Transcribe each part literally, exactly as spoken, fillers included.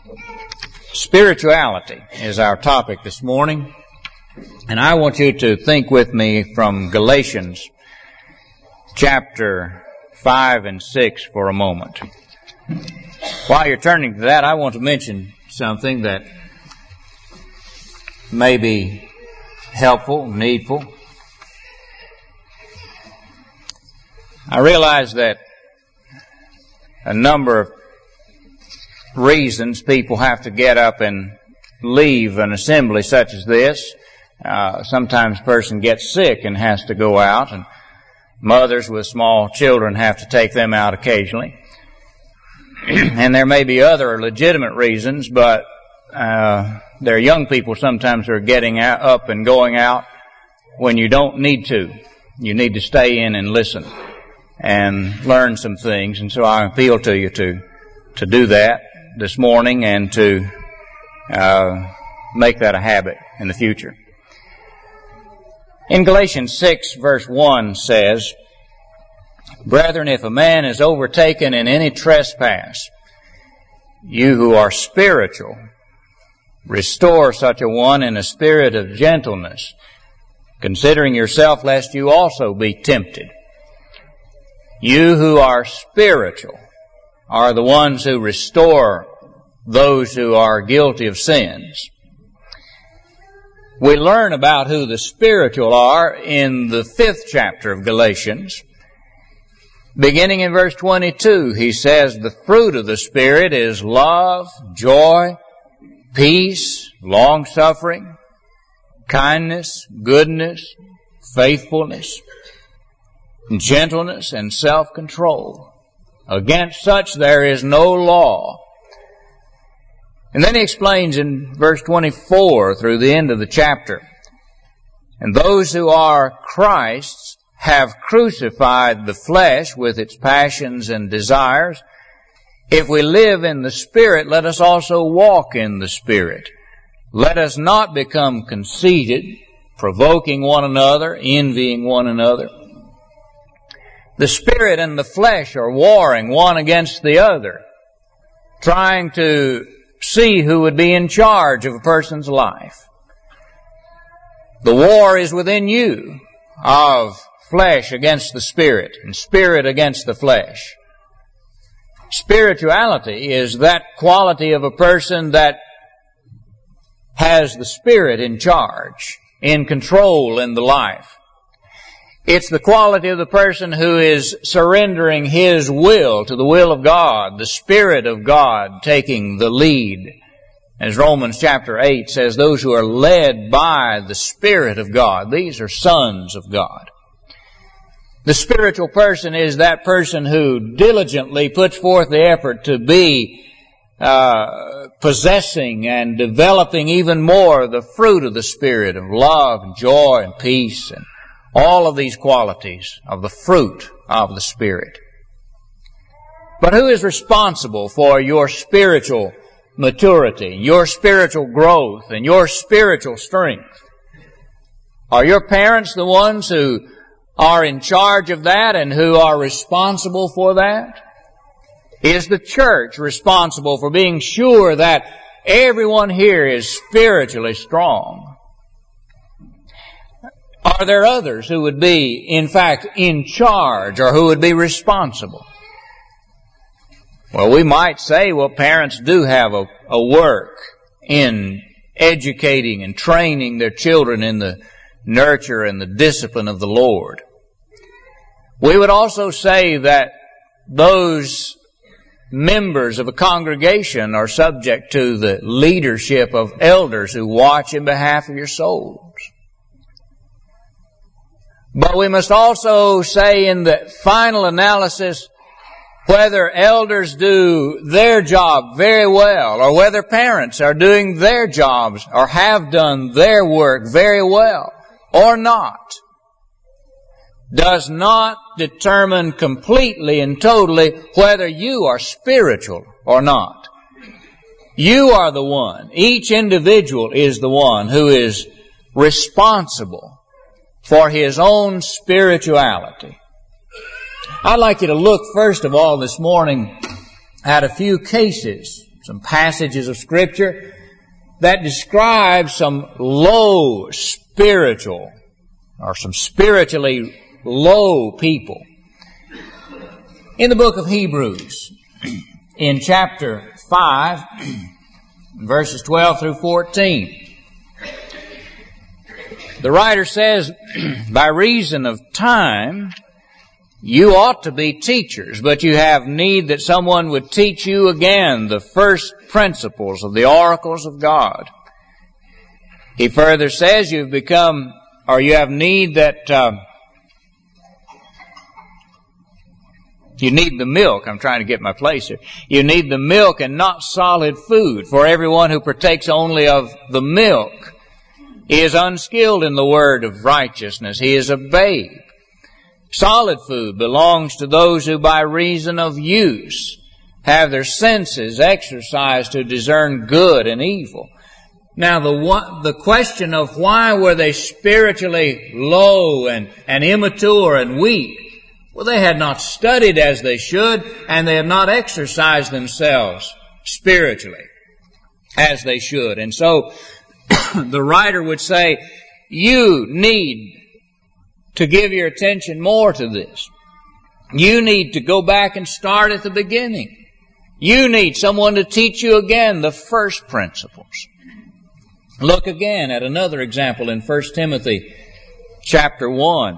Spirituality is our topic this morning, and I want you to think with me from Galatians chapter five and six for a moment. While you're turning to that, I want to mention something that may be helpful, needful. I realize that a number of reasons people have to get up and leave an assembly such as this. Uh, sometimes a person gets sick and has to go out, and mothers with small children have to take them out occasionally. And there may be other legitimate reasons, but uh, there are young people sometimes who are getting out, up and going out when you don't need to. You need to stay in and listen and learn some things, and so I appeal to you to to do that this morning and to uh, make that a habit in the future. In Galatians six verse one says, "Brethren, if a man is overtaken in any trespass, you who are spiritual, restore such a one in a spirit of gentleness, considering yourself lest you also be tempted." You who are spiritual are the ones who restore those who are guilty of sins. We learn about who the spiritual are in the fifth chapter of Galatians. Beginning in verse twenty-two, he says, "The fruit of the Spirit is love, joy, peace, long-suffering, kindness, goodness, faithfulness, gentleness, and self-control. Against such there is no law." And then he explains in verse twenty-four through the end of the chapter, "And those who are Christ's have crucified the flesh with its passions and desires. If we live in the Spirit, let us also walk in the Spirit. Let us not become conceited, provoking one another, envying one another." The Spirit and the flesh are warring one against the other, trying to see who would be in charge of a person's life. The war is within you of flesh against the Spirit and Spirit against the flesh. Spirituality is that quality of a person that has the Spirit in charge, in control in the life. It's the quality of the person who is surrendering his will to the will of God, the Spirit of God taking the lead. As Romans chapter eight says, those who are led by the Spirit of God, these are sons of God. The spiritual person is that person who diligently puts forth the effort to be uh, possessing and developing even more the fruit of the Spirit of love, joy, and peace, and all of these qualities of the fruit of the Spirit. But who is responsible for your spiritual maturity, your spiritual growth, and your spiritual strength? Are your parents the ones who are in charge of that and who are responsible for that? Is the church responsible for being sure that everyone here is spiritually strong? Are there others who would be, in fact, in charge or who would be responsible? Well, we might say, well, parents do have a, a work in educating and training their children in the nurture and the discipline of the Lord. We would also say that those members of a congregation are subject to the leadership of elders who watch in behalf of your souls. But we must also say in the final analysis whether elders do their job very well or whether parents are doing their jobs or have done their work very well or not does not determine completely and totally whether you are spiritual or not. You are the one, each individual is the one who is responsible for his own spirituality. I'd like you to look first of all this morning at a few cases some passages of Scripture that describe some low spiritual, or some spiritually low people. In the book of Hebrews, in chapter five, verses twelve through fourteen, the writer says, by reason of time, you ought to be teachers, but you have need that someone would teach you again the first principles of the oracles of God. He further says you've become, or you have need that, uh, you need the milk. I'm trying to get my place here. You need the milk and not solid food, for everyone who partakes only of the milk is unskilled in the word of righteousness. He is a babe. Solid food belongs to those who by reason of use have their senses exercised to discern good and evil. Now the the question of why were they spiritually low and, and immature and weak? Well, they had not studied as they should, and they had not exercised themselves spiritually as they should. And so the writer would say, you need to give your attention more to this. You need to go back and start at the beginning. You need someone to teach you again the first principles. Look again at another example in First Timothy chapter one,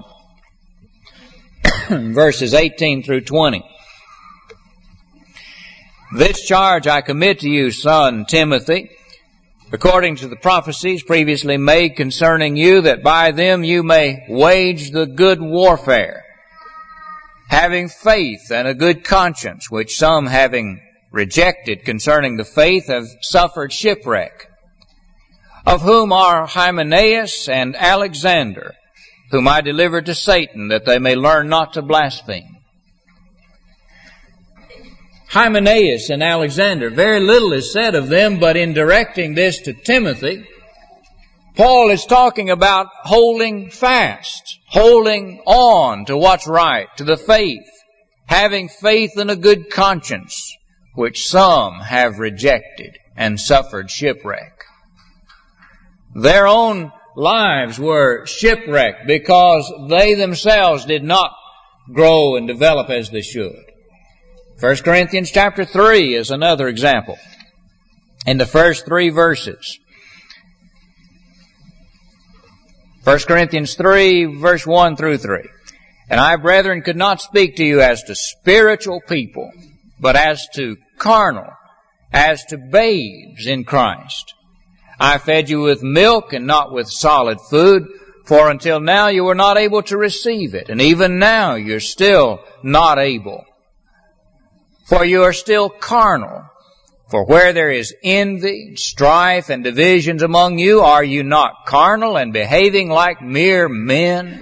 verses eighteen through twenty. This charge I commit to you, son Timothy, according to the prophecies previously made concerning you, that by them you may wage the good warfare, having faith and a good conscience, which some, having rejected concerning the faith, have suffered shipwreck, of whom are Hymenaeus and Alexander, whom I delivered to Satan, that they may learn not to blaspheme. Hymenaeus and Alexander, very little is said of them, but in directing this to Timothy, Paul is talking about holding fast, holding on to what's right, to the faith, having faith and a good conscience, which some have rejected and suffered shipwreck. Their own lives were shipwrecked because they themselves did not grow and develop as they should. First Corinthians chapter three is another example. In the first three verses, First Corinthians three, verse one through three. And I, brethren, could not speak to you as to spiritual people, but as to carnal, as to babes in Christ. I fed you with milk and not with solid food, for until now you were not able to receive it, and even now you're still not able. For you are still carnal. For where there is envy, strife, and divisions among you, are you not carnal and behaving like mere men?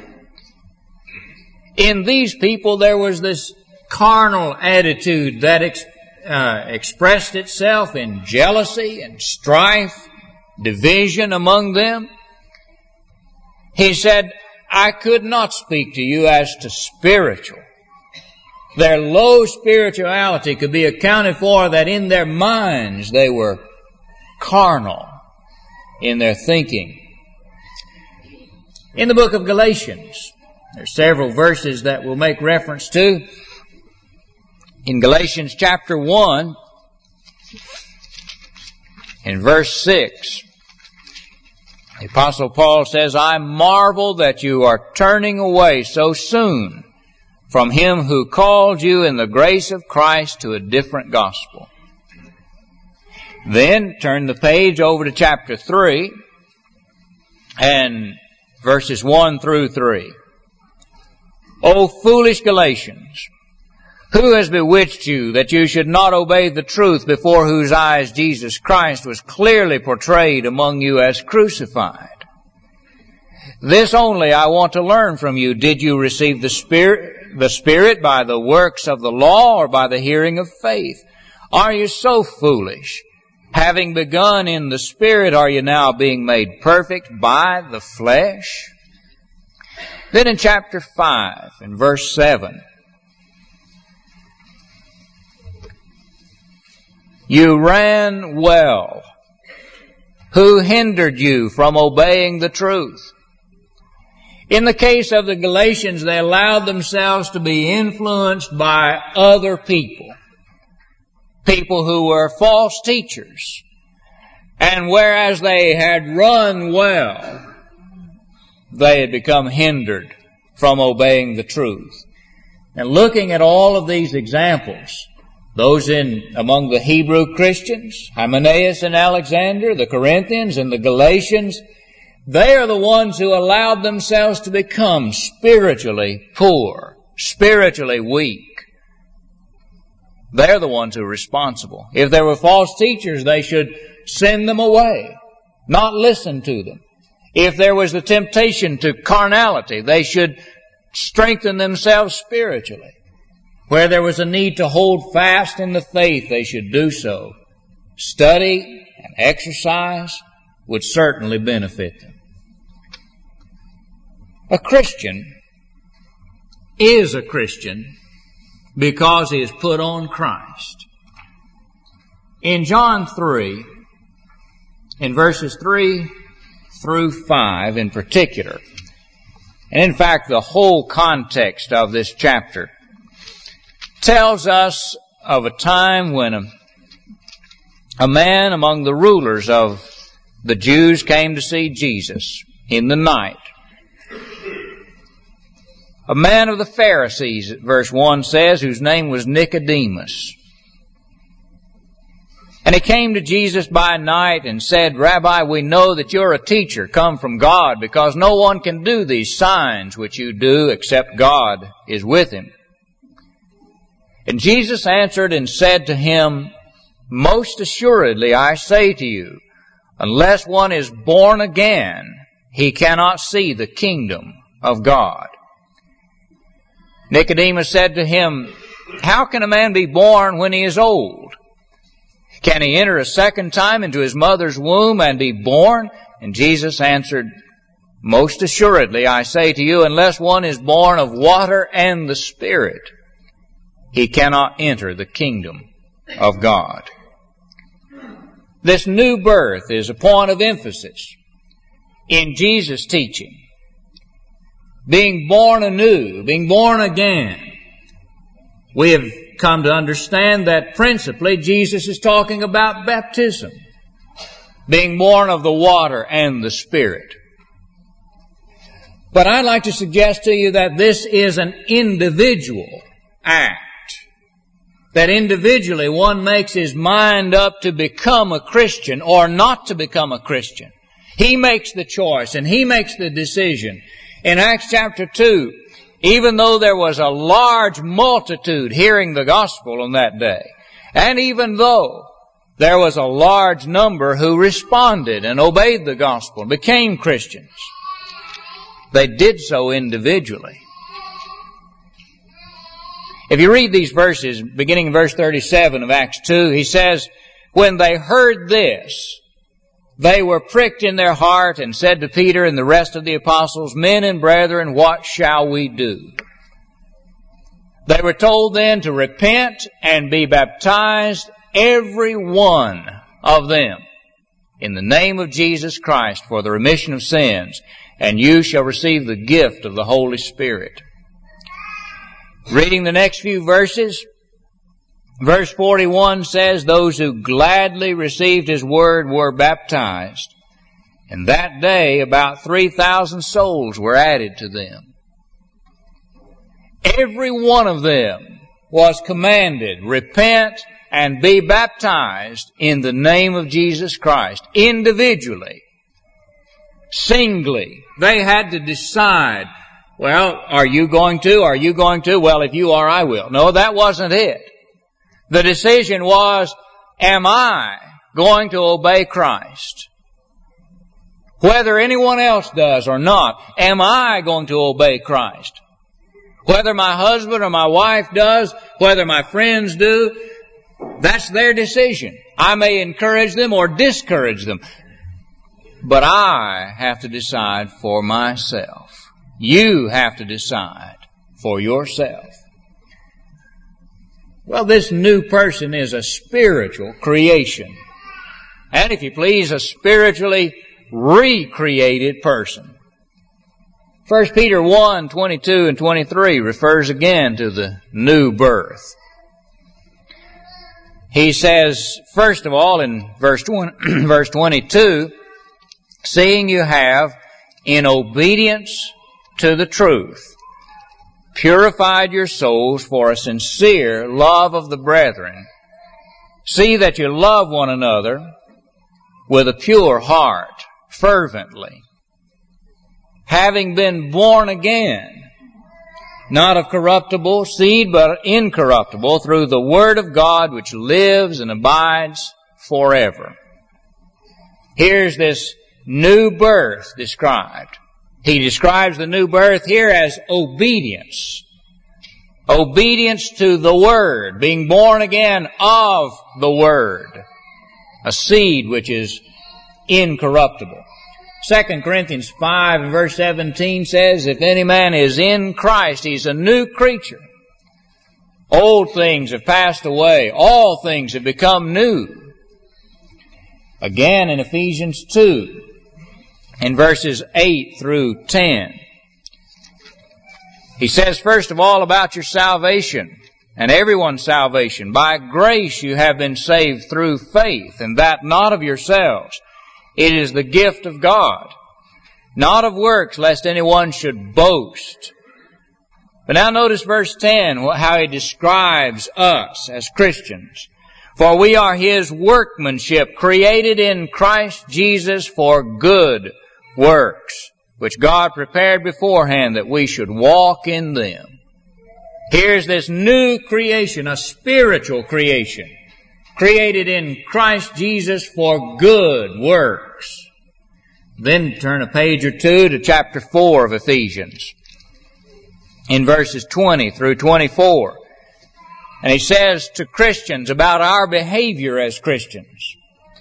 In these people there was this carnal attitude that ex- uh, expressed itself in jealousy and strife, division among them. He said, I could not speak to you as to spiritual. Their low spirituality could be accounted for that in their minds they were carnal in their thinking. In the book of Galatians, there are several verses that we'll make reference to. In Galatians chapter one, in verse six, the Apostle Paul says, I marvel that you are turning away so soon from him who called you in the grace of Christ to a different gospel. Then turn the page over to chapter three and verses one through three. O foolish Galatians, who has bewitched you that you should not obey the truth, before whose eyes Jesus Christ was clearly portrayed among you as crucified? This only I want to learn from you. Did you receive the Spirit, the Spirit by the works of the law, or by the hearing of faith? Are you so foolish? Having begun in the Spirit, are you now being made perfect by the flesh? Then in chapter five, in verse seven, You ran well. Who hindered you from obeying the truth? In the case of the Galatians, they allowed themselves to be influenced by other people. People who were false teachers. And whereas they had run well, they had become hindered from obeying the truth. And looking at all of these examples, those in among the Hebrew Christians, Hymenaeus and Alexander, the Corinthians and the Galatians, they are the ones who allowed themselves to become spiritually poor, spiritually weak. They're the ones who are responsible. If there were false teachers, they should send them away, not listen to them. If there was the temptation to carnality, they should strengthen themselves spiritually. Where there was a need to hold fast in the faith, they should do so. Study and exercise would certainly benefit them. A Christian is a Christian because he has put on Christ. In John three, in verses three through five in particular, and in fact the whole context of this chapter tells us of a time when a, a man among the rulers of the Jews came to see Jesus in the night. A man of the Pharisees, verse one says, whose name was Nicodemus. And he came to Jesus by night and said, Rabbi, we know that you're a teacher come from God, because no one can do these signs which you do except God is with him. And Jesus answered and said to him, Most assuredly I say to you, unless one is born again, he cannot see the kingdom of God. Nicodemus said to him, How can a man be born when he is old? Can he enter a second time into his mother's womb and be born? And Jesus answered, Most assuredly I say to you, unless one is born of water and the Spirit, he cannot enter the kingdom of God. This new birth is a point of emphasis in Jesus' teaching. Being born anew, being born again. We have come to understand that principally Jesus is talking about baptism. Being born of the water and the Spirit. But I'd like to suggest to you that this is an individual act. That individually one makes his mind up to become a Christian or not to become a Christian. He makes the choice and he makes the decision. In Acts chapter two, even though there was a large multitude hearing the gospel on that day, and even though there was a large number who responded and obeyed the gospel and became Christians, they did so individually. If you read these verses, beginning in verse thirty-seven of Acts two, he says, When they heard this, they were pricked in their heart and said to Peter and the rest of the apostles, Men and brethren, what shall we do? They were told then to repent and be baptized, every one of them, in the name of Jesus Christ for the remission of sins, and you shall receive the gift of the Holy Spirit. Reading the next few verses, verse forty-one says, Those who gladly received His word were baptized. And that day about three thousand souls were added to them. Every one of them was commanded, repent and be baptized in the name of Jesus Christ. Individually, singly, they had to decide, well, are you going to? Are you going to? Well, if you are, I will. No, that wasn't it. The decision was, am I going to obey Christ? Whether anyone else does or not, am I going to obey Christ? Whether my husband or my wife does, whether my friends do, that's their decision. I may encourage them or discourage them. But I have to decide for myself. You have to decide for yourself. Well, this new person is a spiritual creation. And if you please, a spiritually recreated person. First Peter one, twenty-two and twenty-three refers again to the new birth. He says, first of all, in verse twenty-two, seeing you have, in obedience to the truth, purified your souls for a sincere love of the brethren, see that you love one another with a pure heart, fervently, having been born again, not of corruptible seed, but incorruptible, through the Word of God which lives and abides forever. Here's this new birth described. He describes the new birth here as obedience. Obedience to the Word, being born again of the Word, a seed which is incorruptible. Second Corinthians five and verse seventeen says, if any man is in Christ, he's a new creature. Old things have passed away. All things have become new. Again in Ephesians two, in verses eight through ten, he says, first of all, about your salvation, and everyone's salvation. By grace you have been saved through faith, and that not of yourselves. It is the gift of God, not of works, lest anyone should boast. But now notice verse ten, how he describes us as Christians. For we are His workmanship, created in Christ Jesus for good works, which God prepared beforehand that we should walk in them. Here's this new creation, a spiritual creation, created in Christ Jesus for good works. Then turn a page or two to chapter four of Ephesians, in verses twenty through twenty-four. And he says to Christians about our behavior as Christians,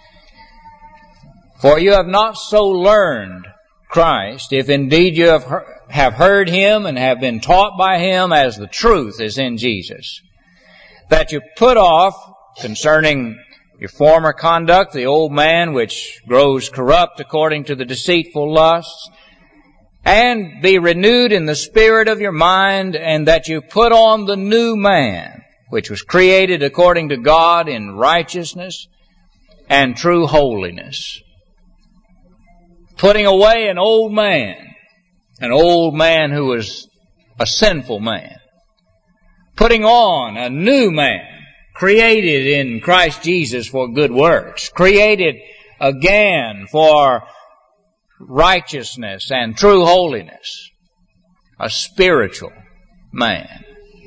for you have not so learned Christ, if indeed you have have heard Him and have been taught by Him as the truth is in Jesus, that you put off concerning your former conduct the old man which grows corrupt according to the deceitful lusts, and be renewed in the spirit of your mind, and that you put on the new man, which was created according to God in righteousness and true holiness. Putting away an old man, an old man who was a sinful man. Putting on a new man, created in Christ Jesus for good works. Created again for righteousness and true holiness. A spiritual man.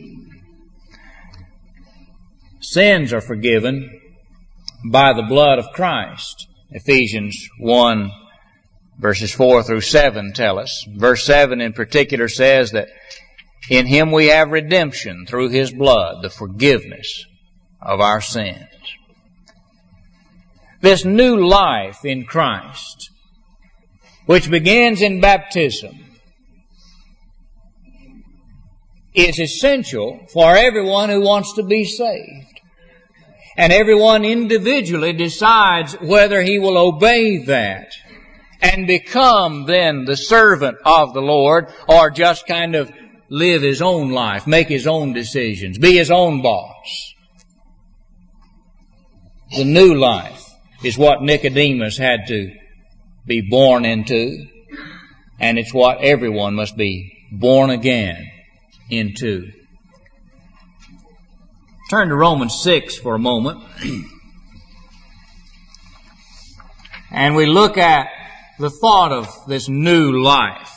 Sins are forgiven by the blood of Christ. Ephesians one verses four through seven tell us. Verse seven in particular says that in Him we have redemption through His blood, the forgiveness of our sins. This new life in Christ, which begins in baptism, is essential for everyone who wants to be saved. And everyone individually decides whether he will obey that and become then the servant of the Lord, or just kind of live his own life, make his own decisions, be his own boss. The new life is what Nicodemus had to be born into, and it's what everyone must be born again into. Turn to Romans six for a moment. And we look at the thought of this new life.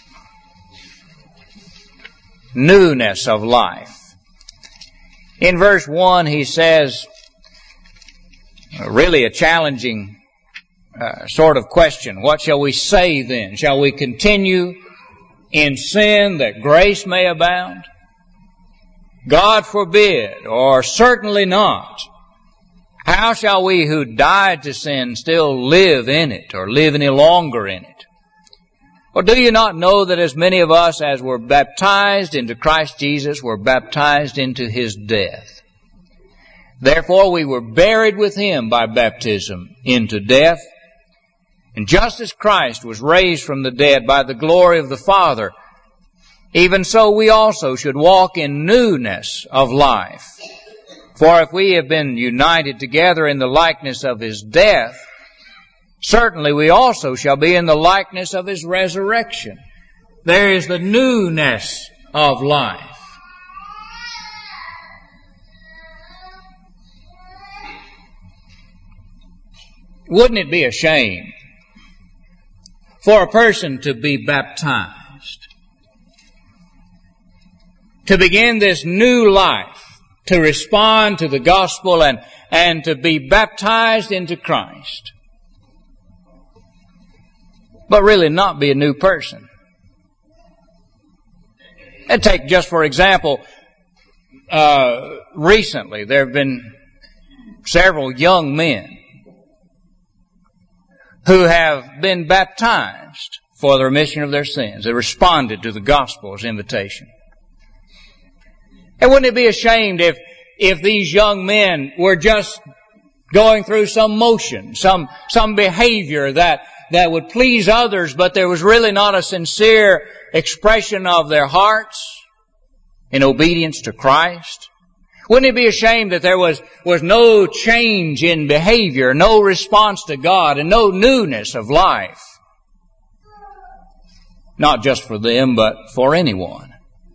Newness of life. In verse one he says, really a challenging uh, sort of question. What shall we say then? Shall we continue in sin that grace may abound? God forbid, or certainly not. How shall we who died to sin still live in it, or live any longer in it? Or do you not know that as many of us as were baptized into Christ Jesus were baptized into His death? Therefore we were buried with him by baptism into death. And just as Christ was raised from the dead by the glory of the Father, even so we also should walk in newness of life. For if we have been united together in the likeness of his death, certainly we also shall be in the likeness of his resurrection. There is the newness of life. Wouldn't it be a shame for a person to be baptized, to begin this new life, to respond to the gospel and, and to be baptized into Christ, but really not be a new person? And take just for example, uh, recently there have been several young men who have been baptized for the remission of their sins. They responded to the gospel's invitation. And wouldn't it be ashamed if, if these young men were just going through some motion, some, some behavior that, that would please others, but there was really not a sincere expression of their hearts in obedience to Christ? Wouldn't it be a shame that there was, was no change in behavior, no response to God, and no newness of life? Not just for them, but for anyone.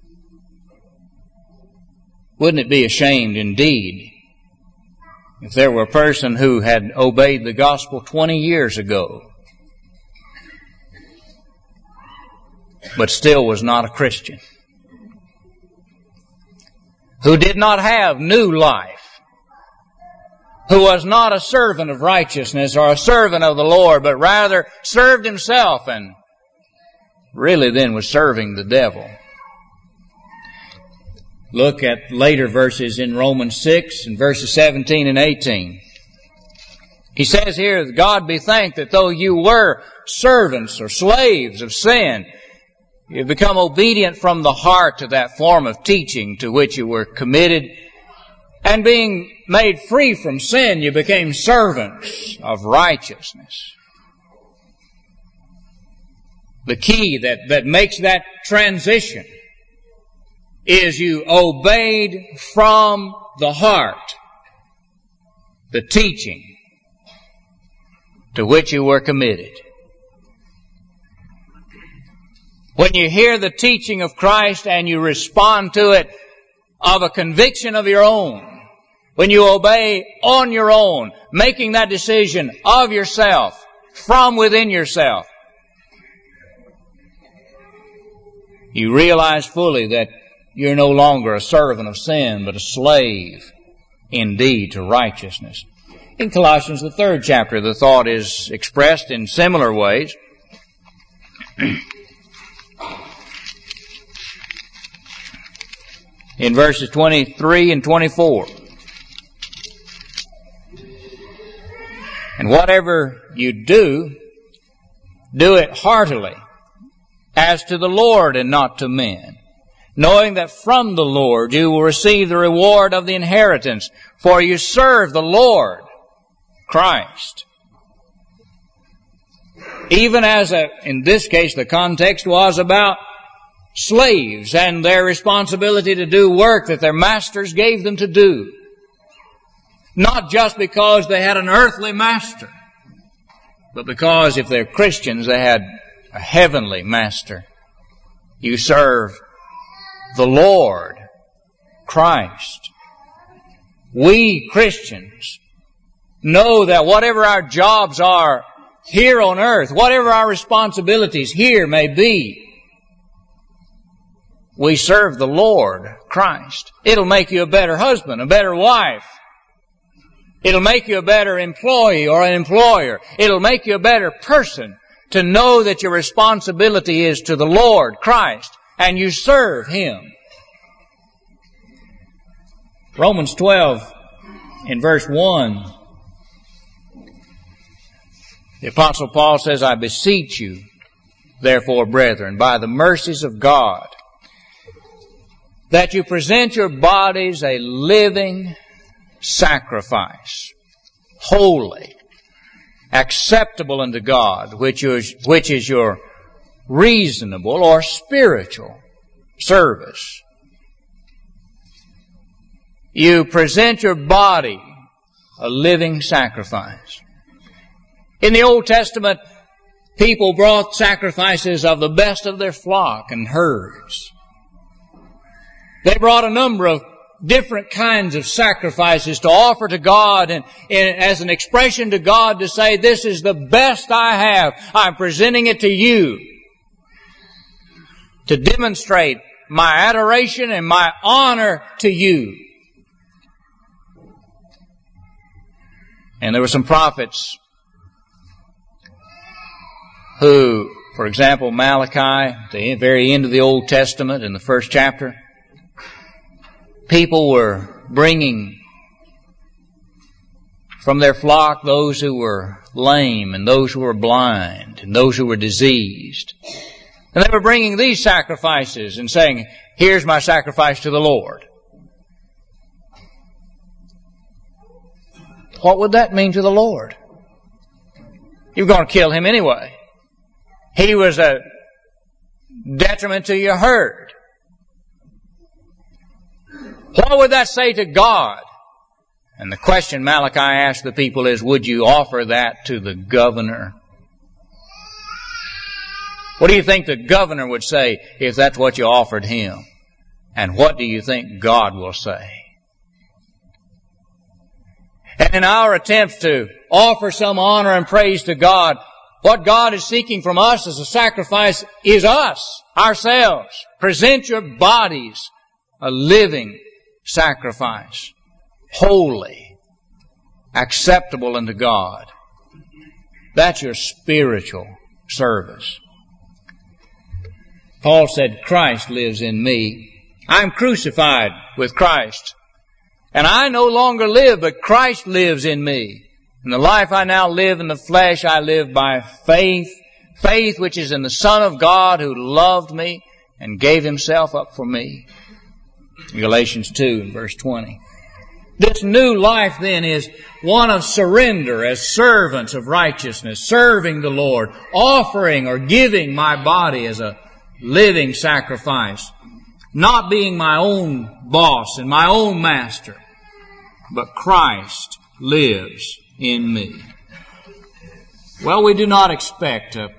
Wouldn't it be ashamed indeed if there were a person who had obeyed the gospel twenty years ago, but still was not a Christian, who did not have new life, who was not a servant of righteousness or a servant of the Lord, but rather served himself and really then was serving the devil? Look at later verses in Romans six and verses seventeen and eighteen. He says here, God be thanked that though you were servants or slaves of sin, you become obedient from the heart to that form of teaching to which you were committed. And being made free from sin, you became servants of righteousness. The key that, that makes that transition is you obeyed from the heart the teaching to which you were committed. When you hear the teaching of Christ and you respond to it of a conviction of your own, when you obey on your own, making that decision of yourself, from within yourself, you realize fully that you're no longer a servant of sin, but a slave indeed to righteousness. In Colossians, the third chapter, the thought is expressed in similar ways. In verses twenty-three and twenty-four. And whatever you do, do it heartily, as to the Lord and not to men, knowing that from the Lord you will receive the reward of the inheritance, for you serve the Lord Christ. Even as a, in this case the context was about slaves and their responsibility to do work that their masters gave them to do. Not just because they had an earthly master, but because if they're Christians, they had a heavenly master. You serve the Lord Christ. We Christians know that whatever our jobs are here on earth, whatever our responsibilities here may be, we serve the Lord Christ. It'll make you a better husband, a better wife. It'll make you a better employee or an employer. It'll make you a better person to know that your responsibility is to the Lord Christ and you serve Him. Romans twelve in verse one, the Apostle Paul says, I beseech you, therefore, brethren, by the mercies of God, that you present your bodies a living sacrifice, holy, acceptable unto God, which is, which is your reasonable or spiritual service. You present your body a living sacrifice. In the Old Testament, people brought sacrifices of the best of their flock and herds. They brought a number of different kinds of sacrifices to offer to God and, and as an expression to God to say, this is the best I have. I'm presenting it to you to demonstrate my adoration and my honor to you. And there were some prophets who, for example, Malachi, the very end of the Old Testament in the first chapter, people were bringing from their flock those who were lame and those who were blind and those who were diseased. And they were bringing these sacrifices and saying, here's my sacrifice to the Lord. What would that mean to the Lord? You're going to kill him anyway. He was a detriment to your herd. What would that say to God? And the question Malachi asked the people is, would you offer that to the governor? What do you think the governor would say if that's what you offered him? And what do you think God will say? And in our attempts to offer some honor and praise to God, what God is seeking from us as a sacrifice is us, ourselves. Present your bodies a living sacrifice, holy, acceptable unto God. That's your spiritual service. Paul said, Christ lives in me. I'm crucified with Christ. And I no longer live, but Christ lives in me. And the life I now live in the flesh, I live by faith. Faith which is in the Son of God who loved me and gave himself up for me. Galatians two and verse twenty. This new life then is one of surrender as servants of righteousness, serving the Lord, offering or giving my body as a living sacrifice, not being my own boss and my own master, but Christ lives in me. Well, we do not expect a,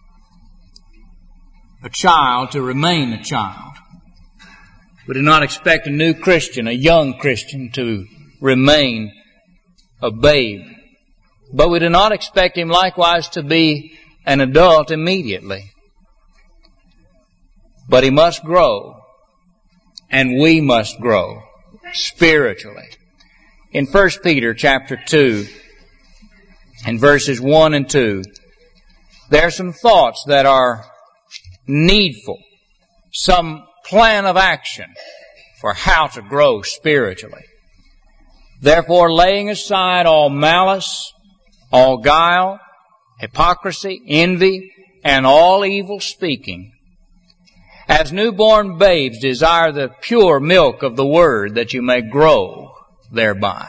a child to remain a child. We do not expect a new Christian, a young Christian, to remain a babe. But we do not expect him likewise to be an adult immediately. But he must grow, and we must grow spiritually. In First Peter chapter two, in verses one and two, there are some thoughts that are needful, some plan of action for how to grow spiritually. Therefore, laying aside all malice, all guile, hypocrisy, envy, and all evil speaking, as newborn babes desire the pure milk of the Word, that you may grow thereby.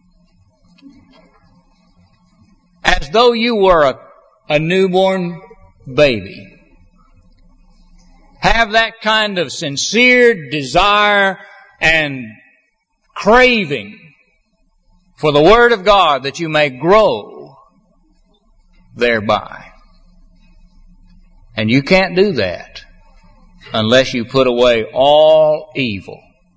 As though you were a, a newborn baby. Have that kind of sincere desire and craving for the Word of God, that you may grow thereby. And you can't do that unless you put away all evil.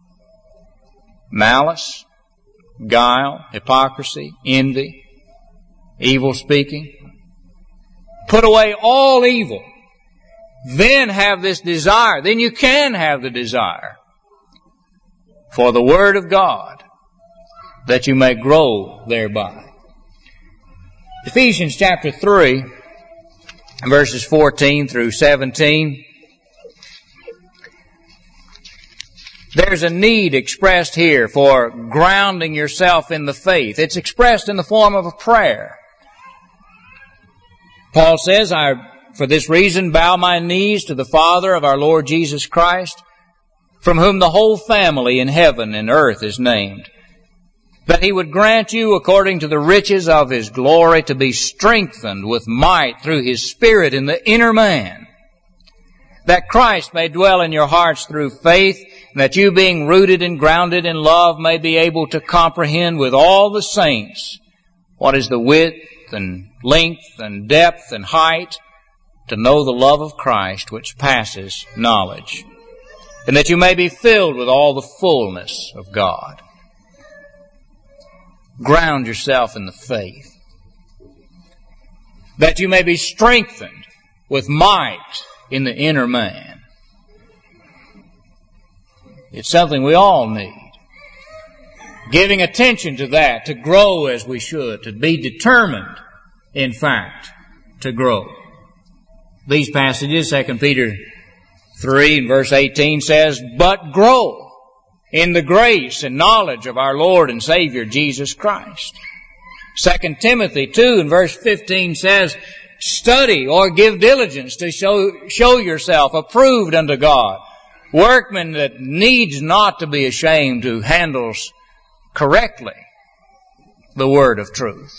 Malice, guile, hypocrisy, envy, evil speaking. Put away all evil. Then have this desire. Then you can have the desire for the Word of God, that you may grow thereby. Ephesians chapter three, verses fourteen through seventeen. There's a need expressed here for grounding yourself in the faith. It's expressed in the form of a prayer. Paul says, I, for this reason, bow my knees to the Father of our Lord Jesus Christ, from whom the whole family in heaven and earth is named, that He would grant you, according to the riches of His glory, to be strengthened with might through His Spirit in the inner man, that Christ may dwell in your hearts through faith, and that you, being rooted and grounded in love, may be able to comprehend with all the saints what is the width and length and depth and height, to know the love of Christ which passes knowledge, and that you may be filled with all the fullness of God. Ground yourself in the faith, that you may be strengthened with might in the inner man. It's something we all need. Giving attention to that, to grow as we should, to be determined, in fact, to grow. These passages, Second Peter three and verse eighteen says, "But grow in the grace and knowledge of our Lord and Savior Jesus Christ." Second Timothy two and verse fifteen says, "Study or give diligence to show, show yourself approved unto God, workman that needs not to be ashamed, who handles correctly the word of truth."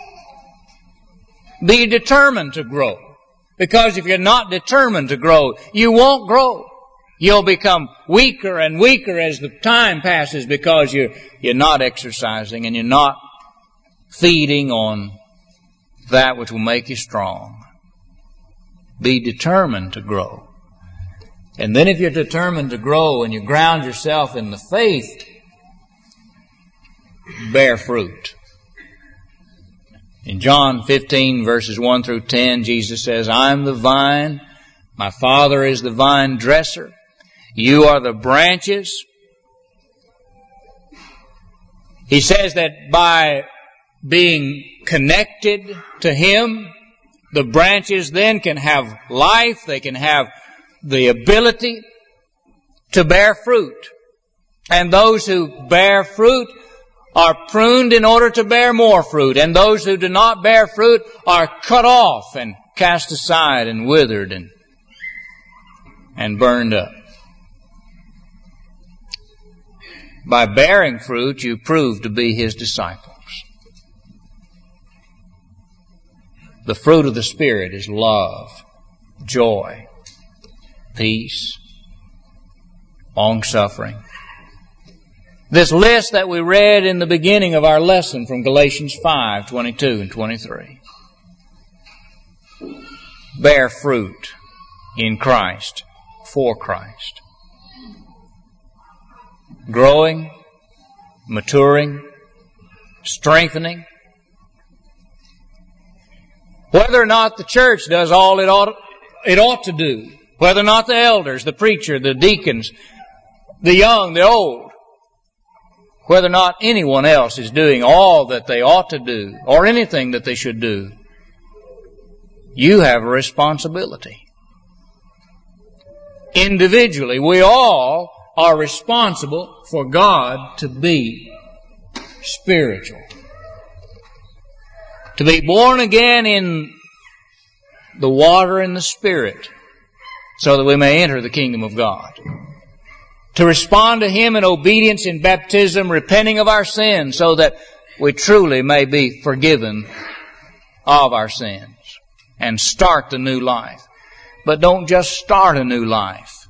Be determined to grow, because if you're not determined to grow, you won't grow. You'll become weaker and weaker as the time passes, because you're, you're not exercising and you're not feeding on that which will make you strong. Be determined to grow. And then if you're determined to grow and you ground yourself in the faith, bear fruit. In John fifteen verses one through ten, Jesus says, "I am the vine, my Father is the vine dresser. You are the branches." He says that by being connected to Him, the branches then can have life, they can have the ability to bear fruit. And those who bear fruit are pruned in order to bear more fruit. And those who do not bear fruit are cut off and cast aside and withered and, and burned up. By bearing fruit, you prove to be His disciples. The fruit of the Spirit is love, joy, peace, long-suffering. This list that we read in the beginning of our lesson from Galatians five, twenty-two and twenty-three. Bear fruit in Christ, for Christ. Growing, maturing, strengthening. Whether or not the church does all it ought, it ought to do, whether or not the elders, the preacher, the deacons, the young, the old, whether or not anyone else is doing all that they ought to do, or anything that they should do, you have a responsibility. Individually, we all are responsible for God to be spiritual. To be born again in the water and the Spirit, so that we may enter the kingdom of God. To respond to Him in obedience in baptism, repenting of our sins, so that we truly may be forgiven of our sins and start the new life. But don't just start a new life.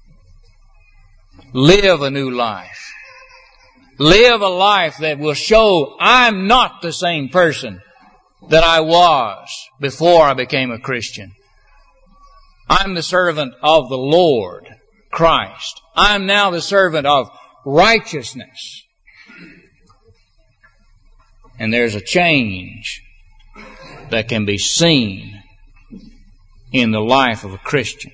Live a new life. Live a life that will show I'm not the same person that I was before I became a Christian. I'm the servant of the Lord Christ. I'm now the servant of righteousness. And there's a change that can be seen in the life of a Christian.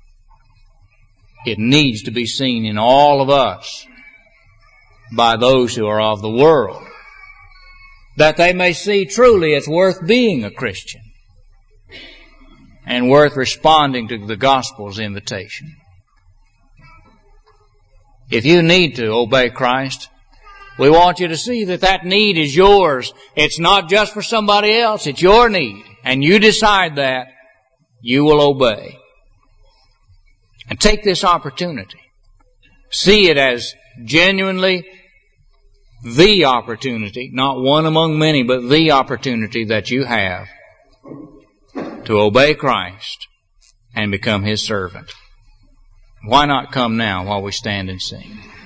It needs to be seen in all of us by those who are of the world, that they may see truly it's worth being a Christian and worth responding to the gospel's invitation. If you need to obey Christ, we want you to see that that need is yours. It's not just for somebody else. It's your need. And you decide that, you will obey. And take this opportunity. See it as genuinely the opportunity, not one among many, but the opportunity that you have to obey Christ and become His servant. Why not come now while we stand and sing?